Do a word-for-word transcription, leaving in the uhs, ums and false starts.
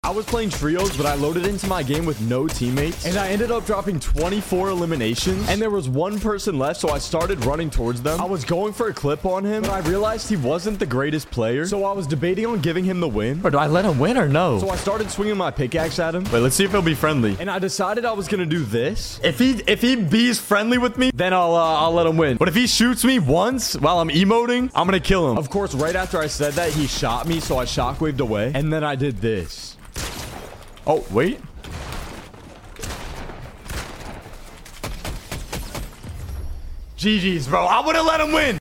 I was playing trios, but I loaded into my game with no teammates, and I ended up dropping twenty-four eliminations, and there was one person left, so I started running towards them. I was going for a clip on him, but I realized he wasn't the greatest player, so I was debating on giving him the win. Or do I let him win or no? So I started swinging my pickaxe at him. Wait, let's see if he'll be friendly. And I decided I was gonna do this. If he if he bees friendly with me, then I'll uh, I'll let him win. But if he shoots me once while I'm emoting, I'm gonna kill him. Of course, right after I said that, he shot me, so I shockwaved away, and then I did this. Oh, wait. G G's, bro. I would have let him win.